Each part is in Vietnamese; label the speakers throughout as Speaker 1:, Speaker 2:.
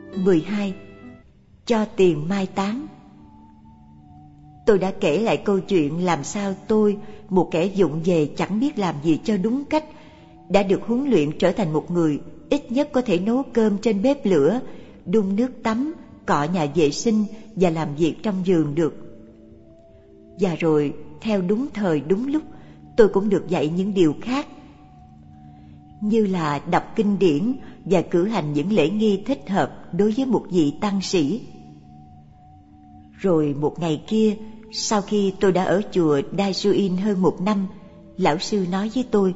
Speaker 1: 12. Cho tiền mai táng. Tôi đã kể lại câu chuyện làm sao tôi, một kẻ vụng về chẳng biết làm gì cho đúng cách, đã được huấn luyện trở thành một người ít nhất có thể nấu cơm trên bếp lửa, đun nước tắm, cọ nhà vệ sinh và làm việc trong vườn được. Và rồi, theo đúng thời đúng lúc, tôi cũng được dạy những điều khác, như là đọc kinh điển và cử hành những lễ nghi thích hợp đối với một vị tăng sĩ. Rồi một ngày kia, sau khi tôi đã ở chùa Daisuin hơn 1 năm, lão sư nói với tôi: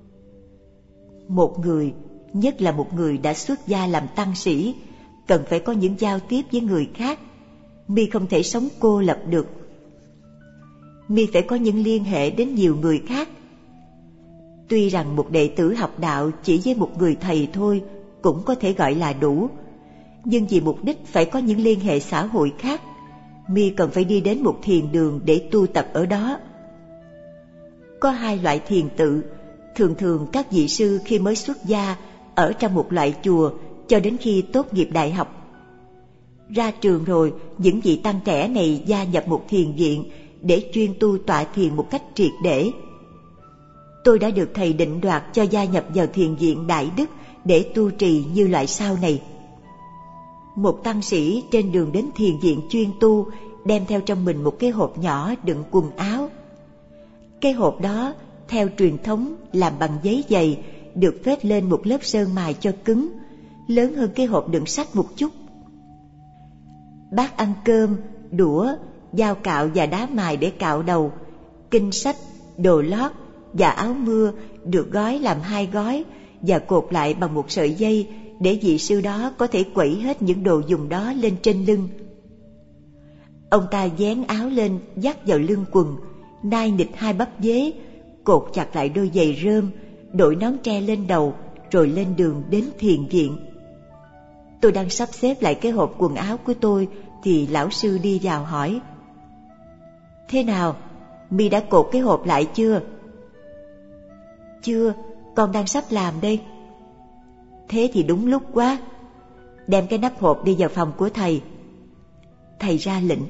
Speaker 1: một người, nhất là một người đã xuất gia làm tăng sĩ, cần phải có những giao tiếp với người khác. Mi không thể sống cô lập được. Mi phải có những liên hệ đến nhiều người khác. Tuy rằng một đệ tử học đạo chỉ với một người thầy thôi cũng có thể gọi là đủ, nhưng vì mục đích phải có những liên hệ xã hội khác, Mi cần phải đi đến một thiền đường để tu tập ở đó. Có 2 loại thiền tự. Thường các vị sư khi mới xuất gia ở trong một loại chùa cho đến khi tốt nghiệp đại học. Ra trường rồi, những vị tăng trẻ này gia nhập một thiền viện để chuyên tu tọa thiền một cách triệt để. Tôi đã được thầy định đoạt cho gia nhập vào thiền viện Đại Đức để tu trì như loại sau này. Một tăng sĩ trên đường đến thiền viện chuyên tu đem theo trong mình một cái hộp nhỏ đựng quần áo. Cái hộp đó, theo truyền thống, làm bằng giấy dày, được phết lên một lớp sơn mài cho cứng, lớn hơn cái hộp đựng sách một chút. Bát ăn cơm, đũa, dao cạo và đá mài để cạo đầu, kinh sách, đồ lót và áo mưa được gói làm 2 gói và cột lại bằng một sợi dây để vị sư đó có thể quẩy hết những đồ dùng đó lên trên lưng. Ông ta vén áo lên dắt vào lưng quần, nai nịt 2 bắp dế, cột chặt lại đôi giày rơm, đội nón tre lên đầu, rồi lên đường đến thiền viện. Tôi đang sắp xếp lại cái hộp quần áo của tôi thì lão sư đi vào hỏi: thế nào, Mi đã cột cái hộp lại chưa? Chưa, con đang sắp làm đây. Thế thì đúng lúc quá. Đem cái nắp hộp đi vào phòng của thầy. Thầy ra lệnh.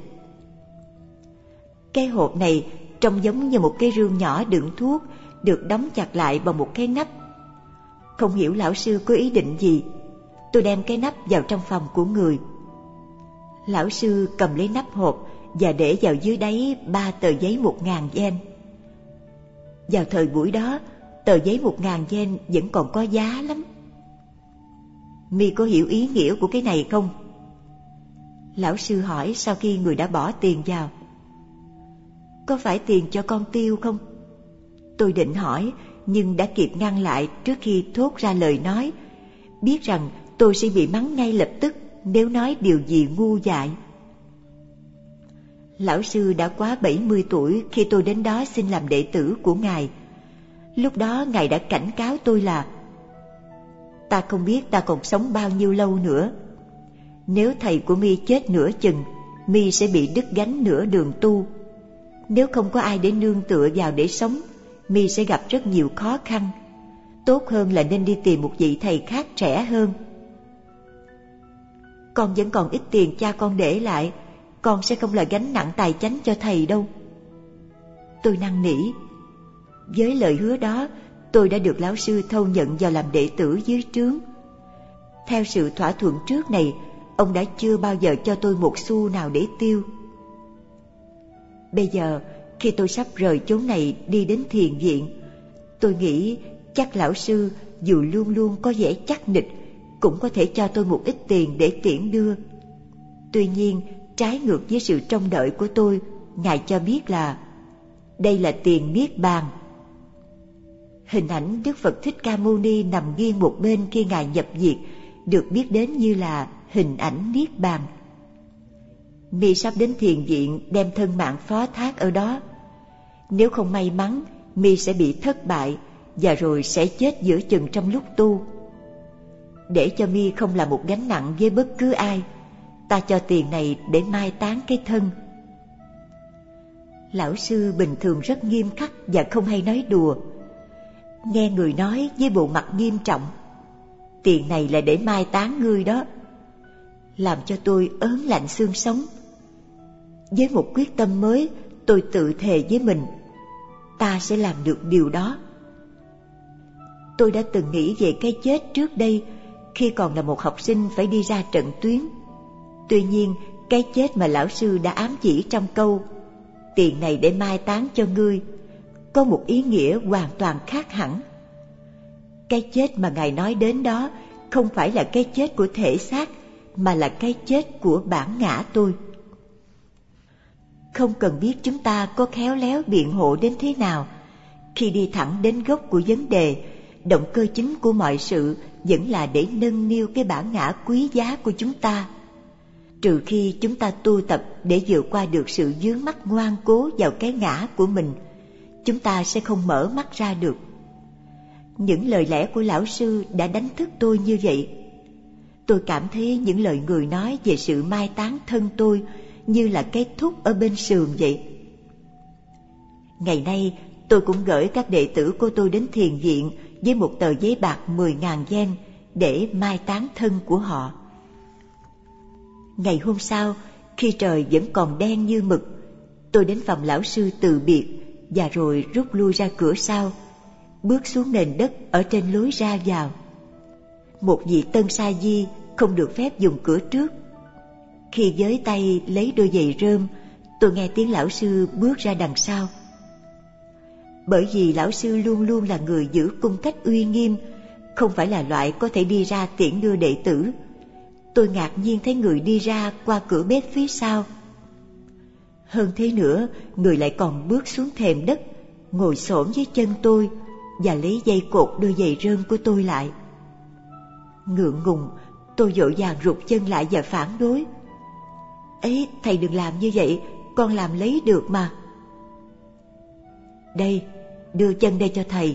Speaker 1: Cái hộp này trông giống như một cái rương nhỏ đựng thuốc, được đóng chặt lại bằng một cái nắp. Không hiểu lão sư có ý định gì, tôi đem cái nắp vào trong phòng của người. Lão sư cầm lấy nắp hộp và để vào dưới đáy 3 tờ giấy 1.000 yen. Vào thời buổi đó, tờ giấy 1.000 yen vẫn còn có giá lắm. Mi có hiểu ý nghĩa của cái này không? Lão sư hỏi sau khi người đã bỏ tiền vào. Có phải tiền cho con tiêu không? Tôi định hỏi, nhưng đã kịp ngăn lại trước khi thốt ra lời nói, biết rằng tôi sẽ bị mắng ngay lập tức nếu nói điều gì ngu dại. Lão sư đã quá 70 tuổi khi tôi đến đó xin làm đệ tử của Ngài. Lúc đó Ngài đã cảnh cáo tôi là: ta không biết ta còn sống bao nhiêu lâu nữa. Nếu thầy của Mi chết nửa chừng, Mi sẽ bị đứt gánh nửa đường tu. Nếu không có ai để nương tựa vào để sống, Mi sẽ gặp rất nhiều khó khăn. Tốt hơn là nên đi tìm một vị thầy khác trẻ hơn. Con vẫn còn ít tiền cha con để lại, con sẽ không là gánh nặng tài chánh cho thầy đâu. Tôi năn nỉ. Với lời hứa đó, tôi đã được lão sư thâu nhận vào làm đệ tử dưới trướng. Theo sự thỏa thuận trước này, ông đã chưa bao giờ cho tôi một xu nào để tiêu. Bây giờ, khi tôi sắp rời chốn này đi đến thiền viện, tôi nghĩ chắc lão sư dù luôn luôn có vẻ chắc nịch cũng có thể cho tôi một ít tiền để tiễn đưa. Tuy nhiên, trái ngược với sự trông đợi của tôi, Ngài cho biết là đây là tiền niết bàn. Hình ảnh Đức Phật Thích Ca Mâu Ni nằm nghiêng một bên khi Ngài nhập diệt được biết đến như là hình ảnh niết bàn. Mi sắp đến thiền viện đem thân mạng phó thác ở đó. Nếu không may mắn, Mi sẽ bị thất bại và rồi sẽ chết giữa chừng trong lúc tu. Để cho Mi không là một gánh nặng với bất cứ ai, ta cho tiền này để mai táng cái thân. Lão sư bình thường rất nghiêm khắc và không hay nói đùa. Nghe người nói với bộ mặt nghiêm trọng: tiền này là để mai táng ngươi đó. làm cho tôi ớn lạnh xương sống. Với một quyết tâm mới, tôi tự thề với mình, ta sẽ làm được điều đó. Tôi đã từng nghĩ về cái chết trước đây khi còn là một học sinh phải đi ra trận tuyến. Tuy nhiên, cái chết mà lão sư đã ám chỉ trong câu "tiền này để mai táng cho ngươi" có một ý nghĩa hoàn toàn khác hẳn. Cái chết mà Ngài nói đến đó không phải là cái chết của thể xác, mà là cái chết của bản ngã tôi. Không cần biết chúng ta có khéo léo biện hộ đến thế nào, khi đi thẳng đến gốc của vấn đề, động cơ chính của mọi sự vẫn là để nâng niu cái bản ngã quý giá của chúng ta. Trừ khi chúng ta tu tập để vượt qua được sự dướng mắt ngoan cố vào cái ngã của mình, chúng ta sẽ không mở mắt ra được. Những lời lẽ của lão sư đã đánh thức tôi như vậy. Tôi cảm thấy những lời người nói về sự mai táng thân tôi như là cái thúc ở bên sườn vậy. Ngày nay, tôi cũng gửi các đệ tử của tôi đến thiền viện với một tờ giấy bạc 10.000 yen để mai táng thân của họ. Ngày hôm sau, khi trời vẫn còn đen như mực, tôi đến phòng lão sư từ biệt và rồi rút lui ra cửa sau, bước xuống nền đất ở trên lối ra vào. Một vị tân sa di không được phép dùng cửa trước. Khi với tay lấy đôi giày rơm, tôi nghe tiếng lão sư bước ra đằng sau. Bởi vì lão sư luôn luôn là người giữ cung cách uy nghiêm, không phải là loại có thể đi ra tiễn đưa đệ tử. Tôi ngạc nhiên thấy người đi ra qua cửa bếp phía sau. Hơn thế nữa, người lại còn bước xuống thềm đất, ngồi xổm dưới chân tôi và lấy dây cột đôi giày rơm của tôi lại. Ngượng ngùng, tôi vội vàng rụt chân lại và phản đối. "Ấy, thầy đừng làm như vậy, con làm lấy được mà." "Đây, đưa chân đây cho thầy."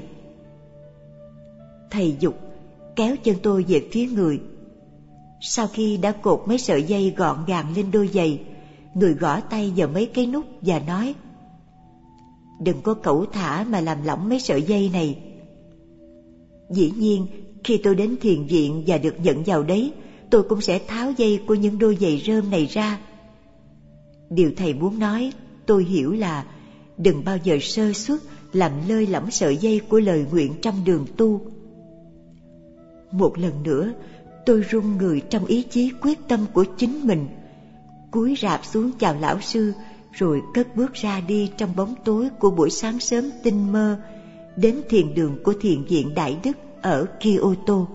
Speaker 1: Thầy giục, kéo chân tôi về phía người. Sau khi đã cột mấy sợi dây gọn gàng lên đôi giày, người gõ tay vào mấy cái nút và nói: "Đừng có cẩu thả mà làm lỏng mấy sợi dây này." Dĩ nhiên, khi tôi đến thiền viện và được nhận vào đấy, tôi cũng sẽ tháo dây của những đôi giày rơm này ra. Điều thầy muốn nói, tôi hiểu là đừng bao giờ sơ suất làm lơi lỏng sợi dây của lời nguyện trong đường tu. Một lần nữa, tôi run người trong ý chí quyết tâm của chính mình, cúi rạp xuống chào lão sư, rồi cất bước ra đi trong bóng tối của buổi sáng sớm tinh mơ, đến thiền đường của thiền viện Đại Đức ở Kyoto.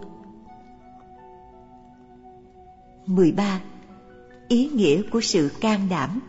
Speaker 1: 13. Ý nghĩa của sự can đảm.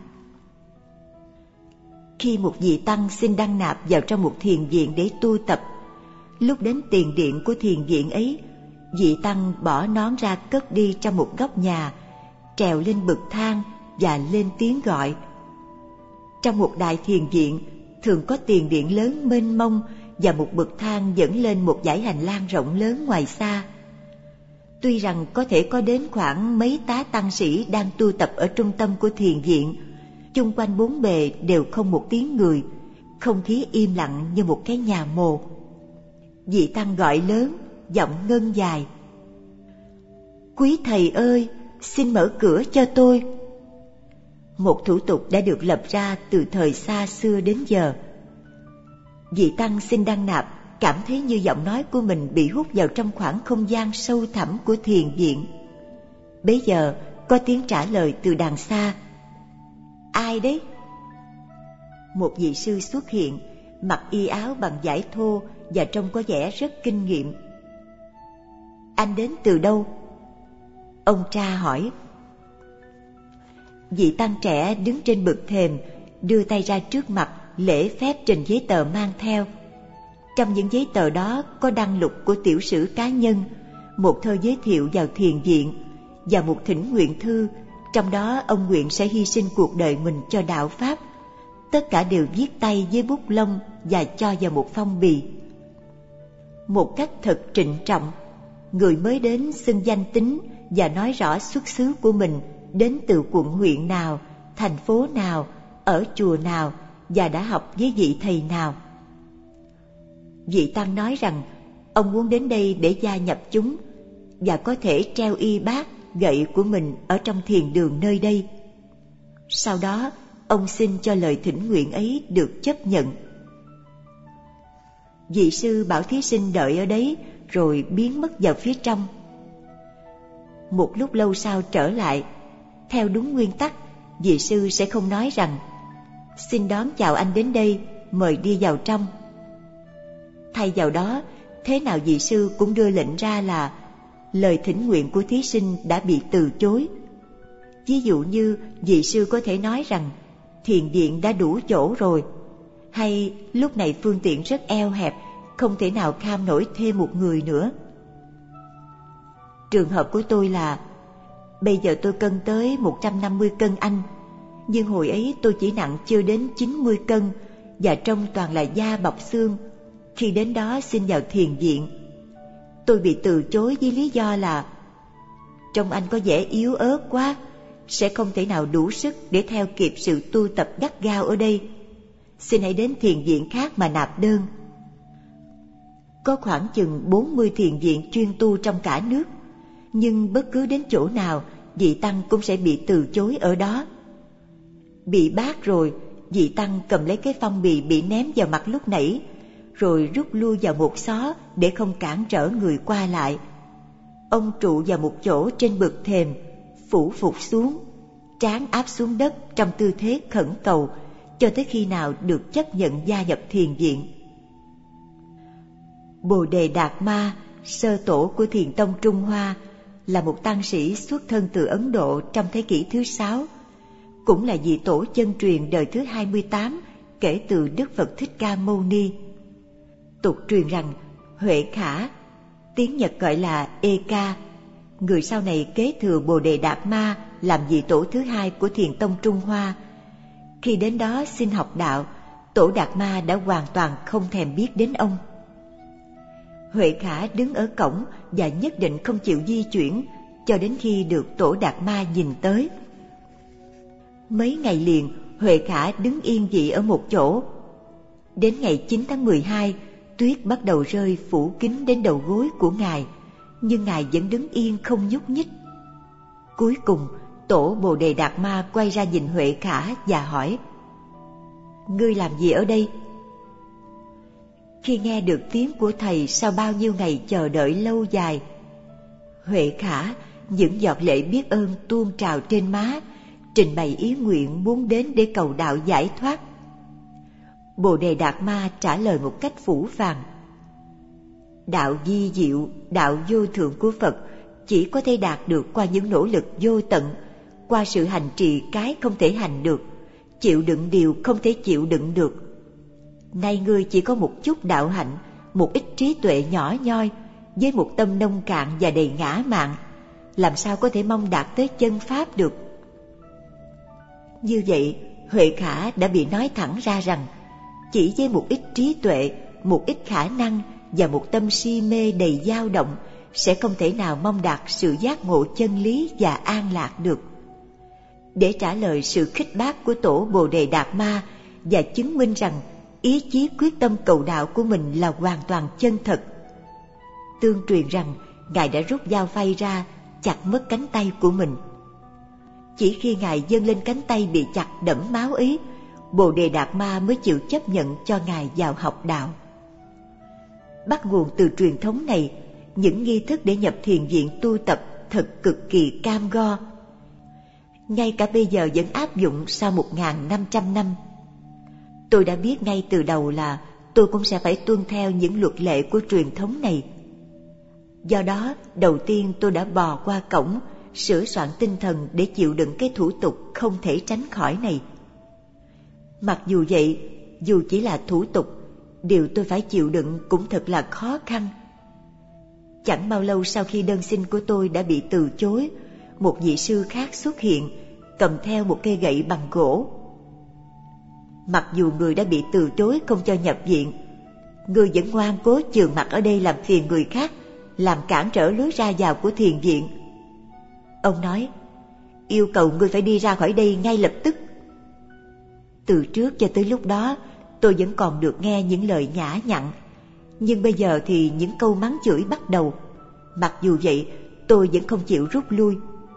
Speaker 1: Khi một vị tăng xin đăng nạp vào trong một thiền viện để tu tập, lúc đến tiền điện của thiền viện ấy, vị tăng bỏ nón ra cất đi trong một góc nhà, trèo lên bậc thang và lên tiếng gọi. Trong một đại thiền viện thường có tiền điện lớn mênh mông và một bậc thang dẫn lên một dãy hành lang rộng lớn ngoài xa. Tuy rằng có thể có đến khoảng mấy tá tăng sĩ đang tu tập ở trung tâm của thiền viện, chung quanh bốn bề đều không một tiếng người, không khí im lặng như một cái nhà mồ. Vị tăng gọi lớn, giọng ngân dài: "Quý thầy ơi, xin mở cửa cho tôi." Một thủ tục đã được lập ra từ thời xa xưa đến giờ. Vị tăng xin đăng nạp cảm thấy như giọng nói của mình bị hút vào trong khoảng không gian sâu thẳm của thiền viện. Bấy giờ có tiếng trả lời từ đằng xa: "Ai đấy?" Một vị sư xuất hiện, mặc y áo bằng vải thô và trông có vẻ rất kinh nghiệm. "Anh đến từ đâu?" ông tra hỏi. Vị tăng trẻ đứng trên bậc thềm, đưa tay ra trước mặt lễ phép trình giấy tờ mang theo. Trong những giấy tờ đó có đăng lục của tiểu sử cá nhân, một thơ giới thiệu vào thiền viện và một thỉnh nguyện thư, trong đó ông nguyện sẽ hy sinh cuộc đời mình cho đạo Pháp. Tất cả đều viết tay với bút lông và cho vào một phong bì. Một cách thật trịnh trọng, người mới đến xưng danh tính và nói rõ xuất xứ của mình, đến từ quận huyện nào, thành phố nào, ở chùa nào và đã học với vị thầy nào. Vị tăng nói rằng ông muốn đến đây để gia nhập chúng và có thể treo y bát gậy của mình ở trong thiền đường nơi đây. Sau đó, ông xin cho lời thỉnh nguyện ấy được chấp nhận. Vị sư bảo thí sinh đợi ở đấy rồi biến mất vào phía trong. Một lúc lâu sau trở lại, theo đúng nguyên tắc, vị sư sẽ không nói rằng xin đón chào anh đến đây, mời đi vào trong. Thay vào đó, thế nào vị sư cũng đưa lệnh ra là lời thỉnh nguyện của thí sinh đã bị từ chối. Ví dụ như vị sư có thể nói rằng thiền điện đã đủ chỗ rồi, hay lúc này phương tiện rất eo hẹp, không thể nào kham nổi thêm một người nữa. Trường hợp của tôi là bây giờ tôi cân tới 150 cân anh, nhưng hồi ấy tôi chỉ nặng chưa đến 90 cân và trông toàn là da bọc xương. Khi đến đó xin vào thiền viện, tôi bị từ chối với lý do là trông anh có vẻ yếu ớt quá, sẽ không thể nào đủ sức để theo kịp sự tu tập gắt gao ở đây. Xin hãy đến thiền viện khác mà nạp đơn. Có khoảng chừng 40 thiền viện chuyên tu trong cả nước, nhưng bất cứ đến chỗ nào, vị tăng cũng sẽ bị từ chối ở đó. Bị bác rồi, vị tăng cầm lấy cái phong bì bị ném vào mặt lúc nãy, rồi rút lui vào một xó để không cản trở người qua lại. Ông trụ vào một chỗ trên bậc thềm, phủ phục xuống, trán áp xuống đất trong tư thế khẩn cầu, cho tới khi nào được chấp nhận gia nhập thiền viện. Bồ Đề Đạt Ma, sơ tổ của thiền tông Trung Hoa, là một tăng sĩ xuất thân từ Ấn Độ trong thế kỷ thứ 6, cũng là vị tổ chân truyền đời thứ 28 kể từ Đức Phật Thích Ca Mâu Ni. Tục truyền rằng Huệ Khả, tiếng Nhật gọi là Eka, người sau này kế thừa Bồ Đề Đạt Ma làm vị tổ thứ 2 của thiền tông Trung Hoa. Khi đến đó xin học đạo, tổ Đạt Ma đã hoàn toàn không thèm biết đến ông. Huệ Khả đứng ở cổng và nhất định không chịu di chuyển cho đến khi được tổ Đạt Ma nhìn tới. Mấy ngày liền, Huệ Khả đứng yên vị ở một chỗ. Đến ngày 9 tháng 12, tuyết bắt đầu rơi phủ kín đến đầu gối của Ngài, nhưng Ngài vẫn đứng yên không nhúc nhích. Cuối cùng, tổ Bồ Đề Đạt Ma quay ra nhìn Huệ Khả và hỏi: "Ngươi làm gì ở đây?" Khi nghe được tiếng của thầy sau bao nhiêu ngày chờ đợi lâu dài, Huệ Khả những giọt lệ biết ơn tuôn trào trên má, trình bày ý nguyện muốn đến để cầu đạo giải thoát. Bồ Đề Đạt Ma trả lời một cách phũ phàng: "Đạo vi diệu, đạo vô thượng của Phật chỉ có thể đạt được qua những nỗ lực vô tận, qua sự hành trì cái không thể hành được, chịu đựng điều không thể chịu đựng được. Nay ngươi chỉ có một chút đạo hạnh, một ít trí tuệ nhỏ nhoi, với một tâm nông cạn và đầy ngã mạn, làm sao có thể mong đạt tới chân pháp được?" Như vậy, Huệ Khả đã bị nói thẳng ra rằng chỉ với một ít trí tuệ, một ít khả năng và một tâm si mê đầy dao động sẽ không thể nào mong đạt sự giác ngộ chân lý và an lạc được. Để trả lời sự khích bác của tổ Bồ Đề Đạt Ma và chứng minh rằng ý chí quyết tâm cầu đạo của mình là hoàn toàn chân thật, tương truyền rằng Ngài đã rút dao phay ra chặt mất cánh tay của mình. Chỉ khi Ngài giơ lên cánh tay bị chặt đẫm máu ấy, Bồ Đề Đạt Ma mới chịu chấp nhận cho Ngài vào học đạo. Bắt nguồn từ truyền thống này, những nghi thức để nhập thiền viện tu tập thật cực kỳ cam go. Ngay cả bây giờ vẫn áp dụng sau 1.500 năm. Tôi đã biết ngay từ đầu là tôi cũng sẽ phải tuân theo những luật lệ của truyền thống này. Do đó, đầu tiên tôi đã bò qua cổng, sửa soạn tinh thần để chịu đựng cái thủ tục không thể tránh khỏi này. Mặc dù vậy, dù chỉ là thủ tục, điều tôi phải chịu đựng cũng thật là khó khăn. Chẳng bao lâu sau khi đơn xin của tôi đã bị từ chối, một vị sư khác xuất hiện, cầm theo một cây gậy bằng gỗ. Mặc dù người đã bị từ chối không cho nhập viện, người vẫn ngoan cố chườm mặt ở đây làm phiền người khác, làm cản trở lối ra vào của thiền viện. Ông nói: "Yêu cầu ngươi phải đi ra khỏi đây ngay lập tức." Từ trước cho tới lúc đó, tôi vẫn còn được nghe những lời nhã nhặn, nhưng bây giờ thì những câu mắng chửi bắt đầu. Mặc dù vậy, tôi vẫn không chịu rút lui.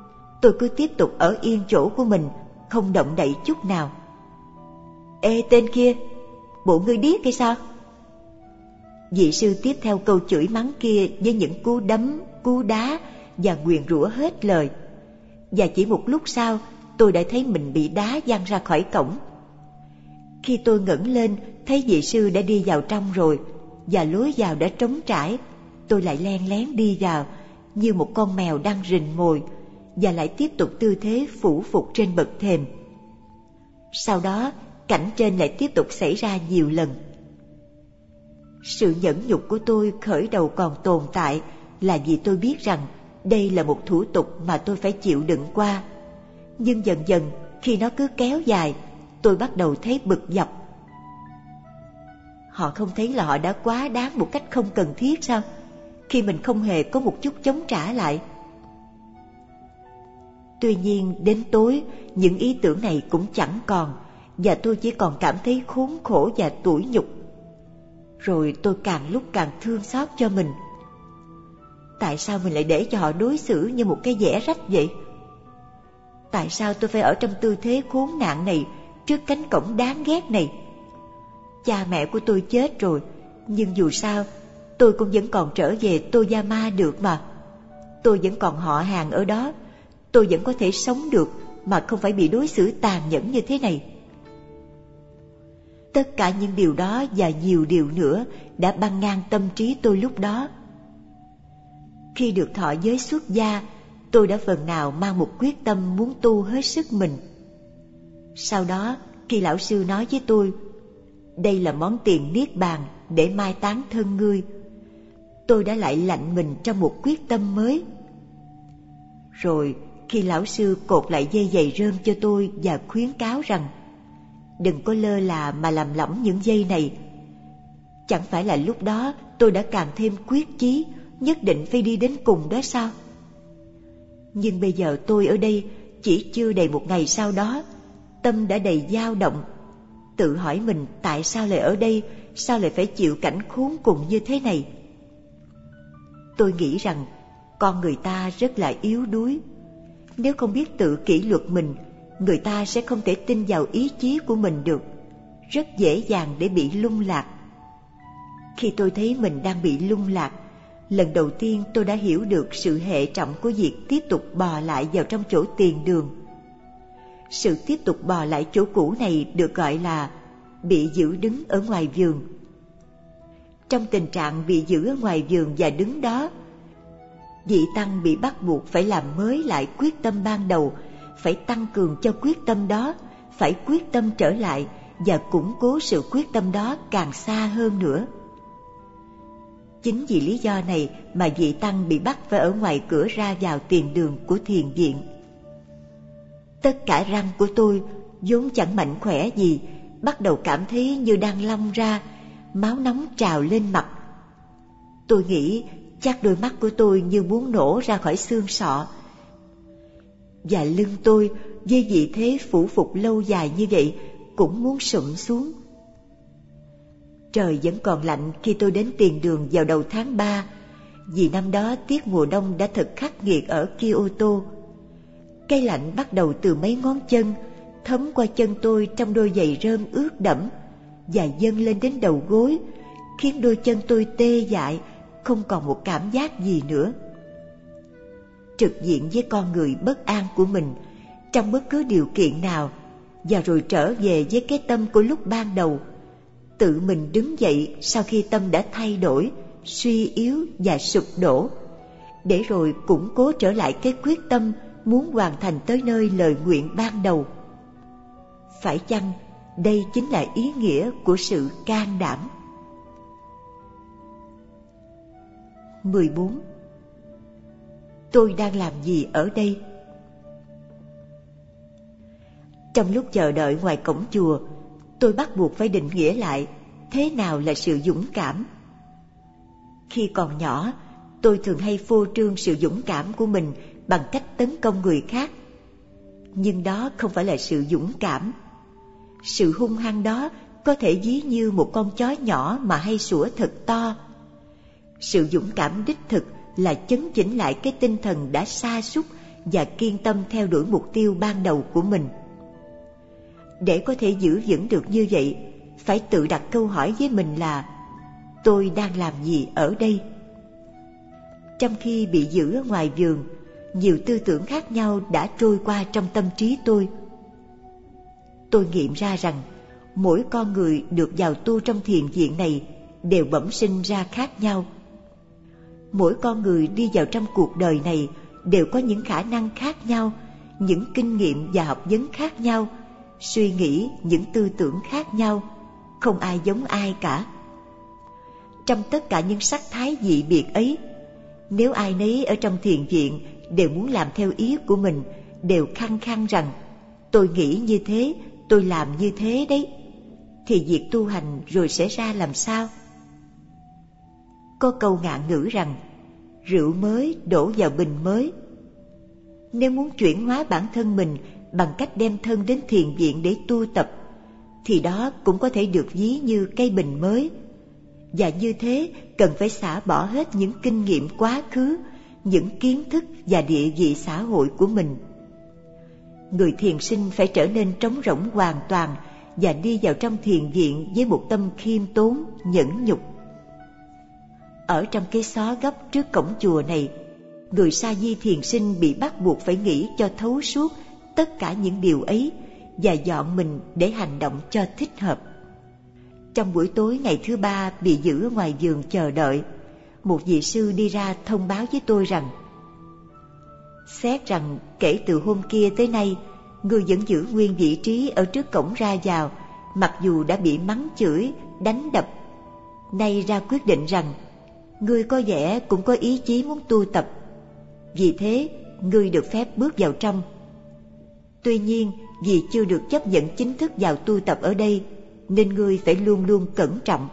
Speaker 1: tôi cứ tiếp tục ở yên chỗ của mình, không động đậy chút nào. Ê tên kia, bộ ngươi điếc hay sao? Vị sư tiếp theo câu chửi mắng kia với những cú đấm, cú đá và nguyền rủa hết lời. Và chỉ một lúc sau, tôi đã thấy mình bị đá văng ra khỏi cổng. Khi tôi ngẩng lên, thấy vị sư đã đi vào trong rồi, và lối vào đã trống trải. Tôi lại len lén đi vào, như một con mèo đang rình mồi, và lại tiếp tục tư thế phủ phục trên bậc thềm. Sau đó, cảnh trên lại tiếp tục xảy ra nhiều lần. Sự nhẫn nhục của tôi khởi đầu còn tồn tại là vì tôi biết rằng đây là một thủ tục mà tôi phải chịu đựng qua. Nhưng dần dần, khi nó cứ kéo dài, tôi bắt đầu thấy bực dọc. Họ không thấy là họ đã quá đáng một cách không cần thiết sao, khi mình không hề có một chút chống trả lại? Tuy nhiên, đến tối, những ý tưởng này cũng chẳng còn, và tôi chỉ còn cảm thấy khốn khổ và tủi nhục. Rồi tôi càng lúc càng thương xót cho mình. Tại sao mình lại để cho họ đối xử như một cái dẻ rách vậy? Tại sao tôi phải ở trong tư thế khốn nạn này trước cánh cổng đáng ghét này? Cha mẹ của tôi chết rồi, nhưng dù sao tôi cũng vẫn còn trở về Toyama được mà. Tôi vẫn còn họ hàng ở đó, tôi vẫn có thể sống được mà không phải bị đối xử tàn nhẫn như thế này. Tất cả những điều đó và nhiều điều nữa đã băng ngang tâm trí tôi lúc đó. Khi được thọ giới xuất gia, tôi đã phần nào mang một quyết tâm muốn tu hết sức mình. Sau đó, khi lão sư nói với tôi, đây là món tiền niết bàn để mai táng thân ngươi, tôi đã lại lạnh mình trong một quyết tâm mới. Rồi, khi lão sư cột lại dây giày rơm cho tôi và khuyến cáo rằng đừng có lơ là mà làm lỏng những dây này, chẳng phải là lúc đó tôi đã càng thêm quyết chí nhất định phải đi đến cùng đó sao? Nhưng bây giờ tôi ở đây chỉ chưa đầy một ngày sau đó, tâm đã đầy dao động, tự hỏi mình tại sao lại ở đây, sao lại phải chịu cảnh khốn cùng như thế này. Tôi nghĩ rằng con người ta rất là yếu đuối. Nếu không biết tự kỷ luật mình, người ta sẽ không thể tin vào ý chí của mình được, rất dễ dàng để bị lung lạc. Khi tôi thấy mình đang bị lung lạc, lần đầu tiên tôi đã hiểu được sự hệ trọng của việc tiếp tục bò lại vào trong chỗ tiền đường. Sự tiếp tục bò lại chỗ cũ này được gọi là bị giữ đứng ở ngoài vườn. Trong tình trạng bị giữ ở ngoài vườn và đứng đó, vị tăng bị bắt buộc phải làm mới lại quyết tâm ban đầu, phải tăng cường cho quyết tâm đó, phải quyết tâm trở lại và củng cố sự quyết tâm đó càng xa hơn nữa. Chính vì lý do này mà vị tăng bị bắt phải ở ngoài cửa ra vào tiền đường của thiền viện. Tất cả răng của tôi, vốn chẳng mạnh khỏe gì, bắt đầu cảm thấy như đang long ra, máu nóng trào lên mặt. Tôi nghĩ chắc đôi mắt của tôi như muốn nổ ra khỏi xương sọ. Và lưng tôi với vị thế phủ phục lâu dài như vậy cũng muốn sụm xuống. Trời vẫn còn lạnh khi tôi đến tiền đường vào đầu tháng 3, vì năm đó tiết mùa đông đã thật khắc nghiệt ở Kyoto. Cái lạnh bắt đầu từ mấy ngón chân, thấm qua chân tôi trong đôi giày rơm ướt đẫm và dâng lên đến đầu gối, khiến đôi chân tôi tê dại, không còn một cảm giác gì nữa. Trực diện với con người bất an của mình trong bất cứ điều kiện nào, và rồi trở về với cái tâm của lúc ban đầu, tự mình đứng dậy sau khi tâm đã thay đổi, suy yếu và sụp đổ, để rồi củng cố trở lại cái quyết tâm muốn hoàn thành tới nơi lời nguyện ban đầu. Phải chăng đây chính là ý nghĩa của sự can đảm? 14. Tôi đang làm gì ở đây? Trong lúc chờ đợi ngoài cổng chùa, tôi bắt buộc phải định nghĩa lại thế nào là sự dũng cảm. Khi còn nhỏ, tôi thường hay phô trương sự dũng cảm của mình bằng cách tấn công người khác. Nhưng đó không phải là sự dũng cảm. Sự hung hăng đó có thể ví như một con chó nhỏ mà hay sủa thật to. Sự dũng cảm đích thực là chấn chỉnh lại cái tinh thần đã sa sút và kiên tâm theo đuổi mục tiêu ban đầu của mình. Để có thể giữ vững được như vậy, phải tự đặt câu hỏi với mình là: tôi đang làm gì ở đây? Trong khi bị giữ ở ngoài vườn, nhiều tư tưởng khác nhau đã trôi qua trong tâm trí tôi. Tôi nghiệm ra rằng mỗi con người được vào tu trong thiền viện này đều bẩm sinh ra khác nhau. Mỗi con người đi vào trong cuộc đời này đều có những khả năng khác nhau, những kinh nghiệm và học vấn khác nhau, suy nghĩ, những tư tưởng khác nhau, không ai giống ai cả. Trong tất cả những sắc thái dị biệt ấy, nếu ai nấy ở trong thiền viện đều muốn làm theo ý của mình, đều khăng khăng rằng tôi nghĩ như thế, tôi làm như thế đấy, thì việc tu hành rồi sẽ ra làm sao? Có câu ngạn ngữ rằng rượu mới đổ vào bình mới. Nếu muốn chuyển hóa bản thân mình bằng cách đem thân đến thiền viện để tu tập, thì đó cũng có thể được ví như cây bình mới. Và như thế cần phải xả bỏ hết những kinh nghiệm quá khứ, những kiến thức và địa vị xã hội của mình. Người thiền sinh phải trở nên trống rỗng hoàn toàn và đi vào trong thiền viện với một tâm khiêm tốn, nhẫn nhục. Ở trong cái xó góc trước cổng chùa này, người sa di thiền sinh bị bắt buộc phải nghĩ cho thấu suốt tất cả những điều ấy và dọn mình để hành động cho thích hợp. Trong buổi tối ngày thứ ba bị giữ ở ngoài vườn chờ đợi, một vị sư đi ra thông báo với tôi rằng: xét rằng kể từ hôm kia tới nay, ngươi vẫn giữ nguyên vị trí ở trước cổng ra vào, mặc dù đã bị mắng chửi, đánh đập. Nay ra quyết định rằng ngươi có vẻ cũng có ý chí muốn tu tập, vì thế ngươi được phép bước vào trong. Tuy nhiên, vì chưa được chấp nhận chính thức vào tu tập ở đây, nên ngươi phải luôn luôn cẩn trọng.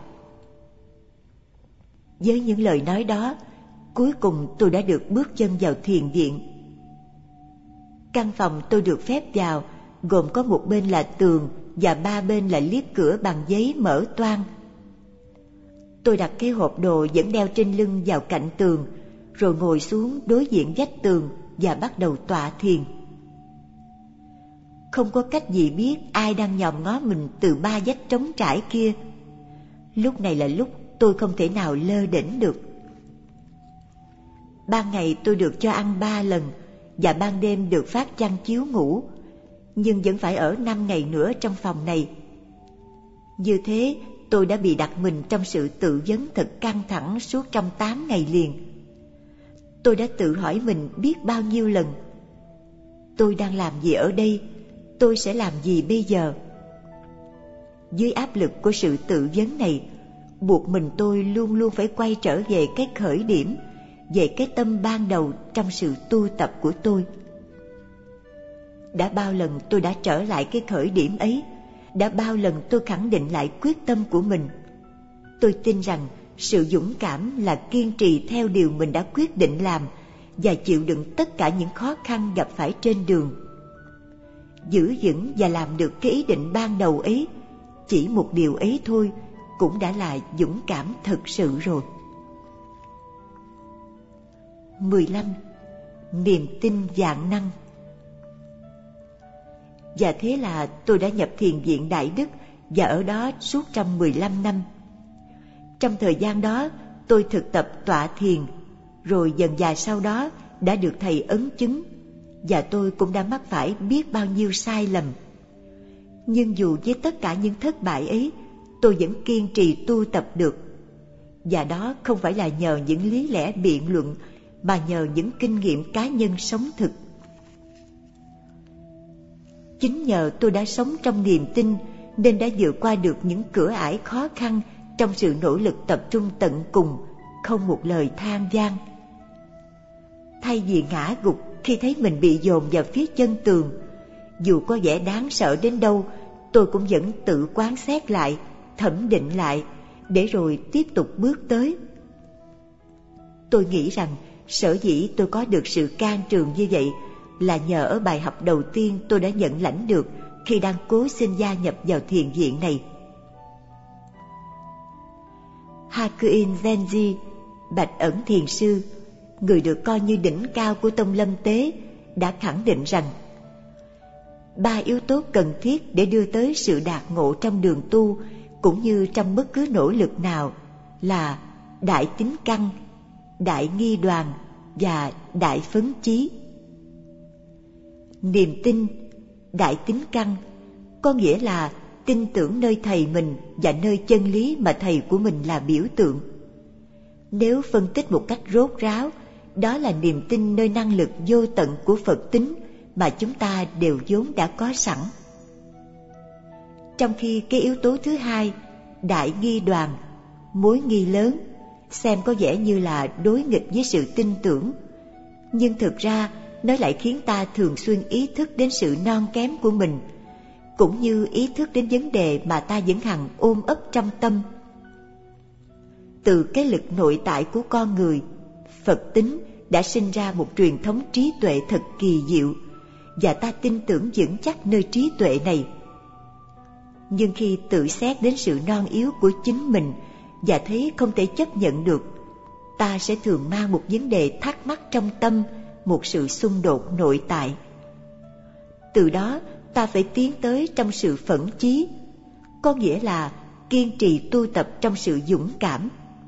Speaker 1: Với những lời nói đó, cuối cùng tôi đã được bước chân vào thiền viện. Căn phòng tôi được phép vào gồm có một bên là tường và ba bên là liếp cửa bằng giấy mở toang. Tôi đặt cái hộp đồ vẫn đeo trên lưng vào cạnh tường, rồi ngồi xuống đối diện vách tường và bắt đầu tọa thiền. Không có cách gì biết ai đang nhòm ngó mình từ ba vách trống trải kia. Lúc này là lúc tôi không thể nào lơ đễnh được. Ban ngày tôi được cho ăn 3 lần và ban đêm được phát chăn chiếu ngủ, nhưng vẫn phải ở 5 ngày nữa trong phòng này. Như thế, tôi đã bị đặt mình trong sự tự vấn thật căng thẳng suốt trong 8 ngày liền. Tôi đã tự hỏi mình biết bao nhiêu lần: tôi đang làm gì ở đây? Tôi sẽ làm gì bây giờ? Dưới áp lực của sự tự vấn này, buộc mình tôi luôn luôn phải quay trở về cái khởi điểm, về cái tâm ban đầu trong sự tu tập của tôi. Đã bao lần tôi đã trở lại cái khởi điểm ấy, đã bao lần tôi khẳng định lại quyết tâm của mình. Tôi tin rằng sự dũng cảm là kiên trì theo điều mình đã quyết định làm và chịu đựng tất cả những khó khăn gặp phải trên đường. Giữ vững và làm được cái ý định ban đầu ấy, chỉ một điều ấy thôi cũng đã là dũng cảm thật sự rồi. 15. Niềm tin vạn năng. Và thế là tôi đã nhập thiền viện Đại Đức và ở đó suốt trong 15 năm. Trong thời gian đó, tôi thực tập tọa thiền, rồi dần dà sau đó đã được thầy ấn chứng, và tôi cũng đã mắc phải biết bao nhiêu sai lầm. Nhưng dù với tất cả những thất bại ấy, tôi vẫn kiên trì tu tập được. Và đó không phải là nhờ những lý lẽ biện luận, mà nhờ những kinh nghiệm cá nhân sống thực. Chính nhờ tôi đã sống trong niềm tin nên đã vượt qua được những cửa ải khó khăn trong sự nỗ lực tập trung tận cùng, không một lời than vãn. Thay vì ngã gục khi thấy mình bị dồn vào phía chân tường, dù có vẻ đáng sợ đến đâu, tôi cũng vẫn tự quán xét lại, thẩm định lại, để rồi tiếp tục bước tới. Tôi nghĩ rằng sở dĩ tôi có được sự can trường như vậy là nhờ ở bài học đầu tiên tôi đã nhận lãnh được khi đang cố xin gia nhập vào thiền viện này. Hakuin Zenji, Bạch Ẩn Thiền Sư, người được coi như đỉnh cao của tông lâm tế, đã khẳng định rằng 3 yếu tố cần thiết để đưa tới sự đạt ngộ trong đường tu cũng như trong bất cứ nỗ lực nào là đại tín căn, đại nghi đoàn và đại phấn chí. Niềm tin, đại tín căn có nghĩa là tin tưởng nơi thầy mình và nơi chân lý mà thầy của mình là biểu tượng. Nếu phân tích một cách rốt ráo, đó là niềm tin nơi năng lực vô tận của Phật tính mà chúng ta đều vốn đã có sẵn. Trong khi cái yếu tố thứ hai, đại nghi đoàn, mối nghi lớn, xem có vẻ như là đối nghịch với sự tin tưởng, nhưng thực ra nó lại khiến ta thường xuyên ý thức đến sự non kém của mình, cũng như ý thức đến vấn đề mà ta vẫn hằng ôm ấp trong tâm. Từ cái lực nội tại của con người, Phật tính đã sinh ra một truyền thống trí tuệ thật kỳ diệu, và ta tin tưởng vững chắc nơi trí tuệ này. Nhưng khi tự xét đến sự non yếu của chính mình và thấy không thể chấp nhận được, ta sẽ thường mang một vấn đề thắc mắc trong tâm, một sự xung đột nội tại. Từ đó ta phải tiến tới trong sự phẫn chí, có nghĩa là kiên trì tu tập trong sự dũng cảm.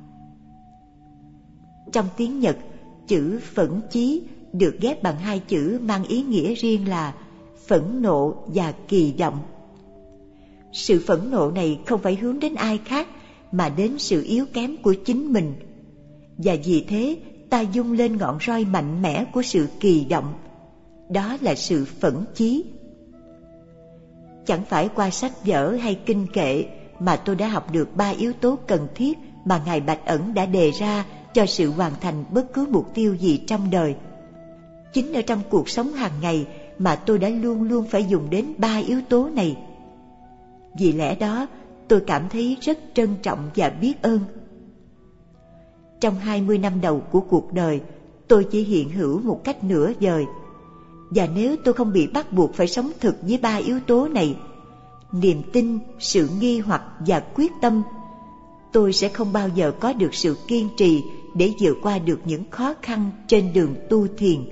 Speaker 1: Trong tiếng Nhật, chữ phẫn chí được ghép bằng 2 chữ mang ý nghĩa riêng là phẫn nộ và kỳ vọng. Sự phẫn nộ này không phải hướng đến ai khác mà đến sự yếu kém của chính mình, và vì thế ta dung lên ngọn roi mạnh mẽ của sự kỳ vọng. Đó là sự phẫn chí. Chẳng phải qua sách vở hay kinh kệ mà tôi đã học được 3 yếu tố cần thiết mà Ngài Bạch Ẩn đã đề ra cho sự hoàn thành bất cứ mục tiêu gì trong đời. Chính ở trong cuộc sống hàng ngày mà tôi đã luôn luôn phải dùng đến 3 yếu tố này. Vì lẽ đó, tôi cảm thấy rất trân trọng và biết ơn. Trong 20 năm đầu của cuộc đời, tôi chỉ hiện hữu một cách nửa vời. Và nếu tôi không bị bắt buộc phải sống thực với 3 yếu tố này, niềm tin, sự nghi hoặc và quyết tâm, tôi sẽ không bao giờ có được sự kiên trì để vượt qua được những khó khăn trên đường tu thiền.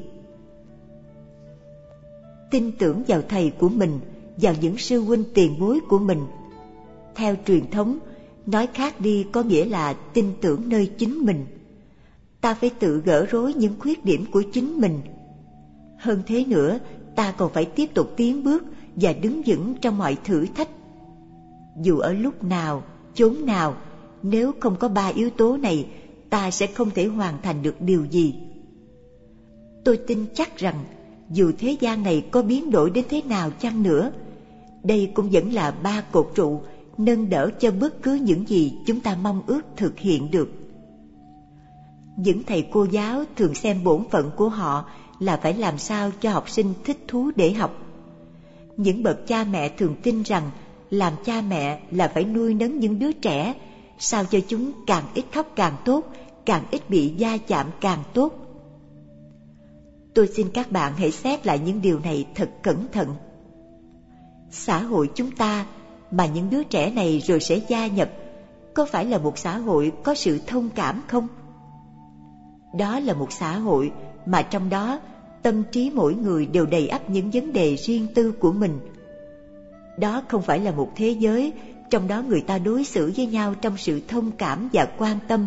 Speaker 1: Tin tưởng vào thầy của mình, vào những sư huynh tiền bối của mình. Theo truyền thống, nói khác đi có nghĩa là tin tưởng nơi chính mình. Ta phải tự gỡ rối những khuyết điểm của chính mình. Hơn thế nữa, ta còn phải tiếp tục tiến bước và đứng vững trong mọi thử thách. Dù ở lúc nào, chốn nào, nếu không có 3 yếu tố này, ta sẽ không thể hoàn thành được điều gì. Tôi tin chắc rằng, dù thế gian này có biến đổi đến thế nào chăng nữa, đây cũng vẫn là 3 cột trụ nâng đỡ cho bất cứ những gì chúng ta mong ước thực hiện được. Những thầy cô giáo thường xem bổn phận của họ là phải làm sao cho học sinh thích thú để học. Những bậc cha mẹ thường tin rằng làm cha mẹ là phải nuôi nấng những đứa trẻ sao cho chúng càng ít khóc càng tốt, càng ít bị va chạm càng tốt. Tôi xin các bạn hãy xét lại những điều này thật cẩn thận. Xã hội chúng ta mà những đứa trẻ này rồi sẽ gia nhập, có phải là một xã hội có sự thông cảm không? Đó là một xã hội mà trong đó tâm trí mỗi người đều đầy ắp những vấn đề riêng tư của mình. Đó không phải là một thế giới trong đó người ta đối xử với nhau trong sự thông cảm và quan tâm.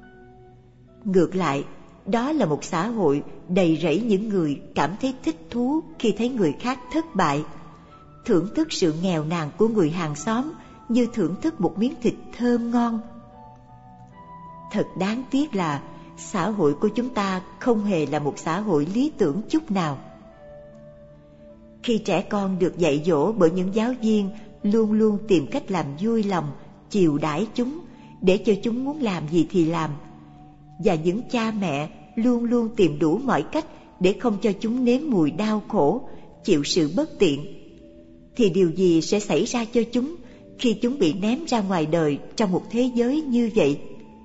Speaker 1: Ngược lại, đó là một xã hội đầy rẫy những người cảm thấy thích thú khi thấy người khác thất bại, thưởng thức sự nghèo nàn của người hàng xóm như thưởng thức một miếng thịt thơm ngon. Thật đáng tiếc là xã hội của chúng ta không hề là một xã hội lý tưởng chút nào. Khi trẻ con được dạy dỗ bởi những giáo viên luôn luôn tìm cách làm vui lòng, chiều đãi chúng, để cho chúng muốn làm gì thì làm, và những cha mẹ luôn luôn tìm đủ mọi cách để không cho chúng nếm mùi đau khổ, chịu sự bất tiện, thì điều gì sẽ xảy ra cho chúng khi chúng bị ném ra ngoài đời trong một thế giới như vậy?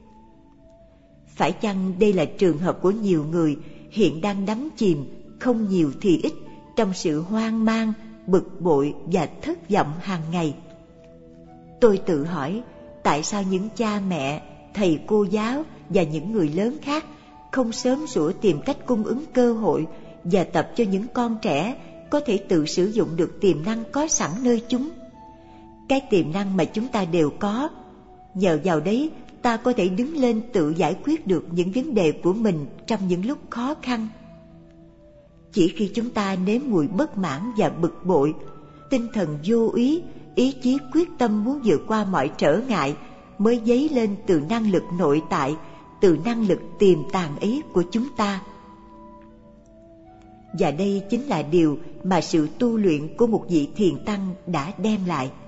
Speaker 1: Phải chăng đây là trường hợp của nhiều người hiện đang đắm chìm, không nhiều thì ít, trong sự hoang mang, bực bội và thất vọng hàng ngày? Tôi tự hỏi, tại sao những cha mẹ, thầy cô giáo và những người lớn khác không sớm sủa tìm cách cung ứng cơ hội và tập cho những con trẻ có thể tự sử dụng được tiềm năng có sẵn nơi chúng. Cái tiềm năng mà chúng ta đều có, nhờ vào đấy ta có thể đứng lên tự giải quyết được những vấn đề của mình trong những lúc khó khăn. Chỉ khi chúng ta nếm mùi bất mãn và bực bội, tinh thần vô úy, ý chí quyết tâm muốn vượt qua mọi trở ngại mới dấy lên từ năng lực nội tại, từ năng lực tiềm tàng ấy của chúng ta. Và đây chính là điều mà sự tu luyện của một vị thiền tăng đã đem lại.